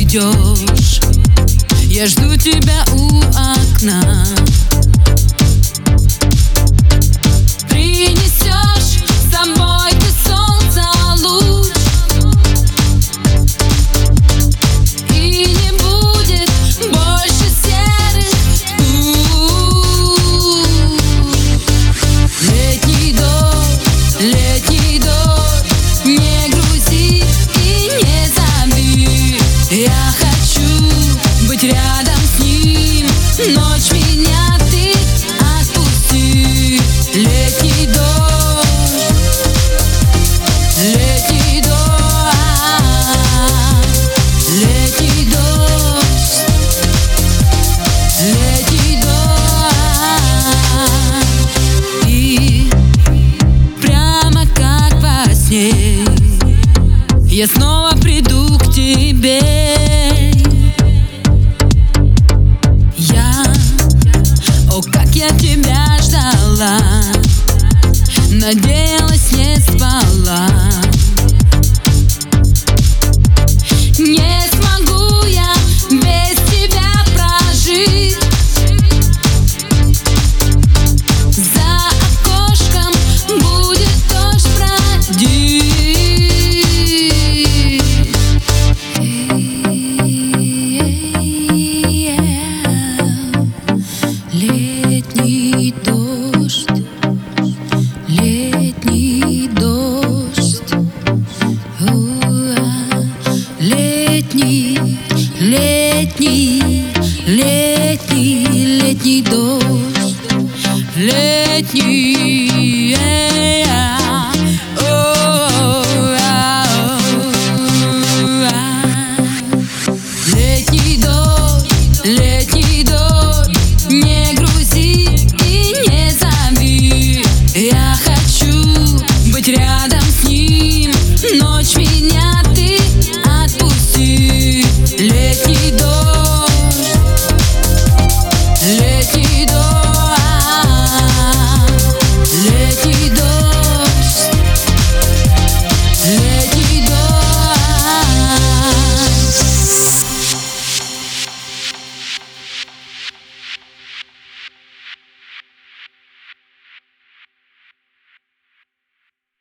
придешь. Я жду тебя у окна. Принесешь с собой ты солнца луч, и не будет больше серых туч. Летний дождь, не грузи и не зови. Я хочу быть рядом с ним, ночь меня ты отпусти. Летний дождь, летний дождь, летний дождь, летний дождь. И прямо как во сне я снова приду к тебе. Как я тебя ждала, надеялась, не спала. Не смогу я без тебя прожить. За окошком будет дождь бродить. Летний дождь, летний дождь, летний, летний, летний, летний дождь, летний.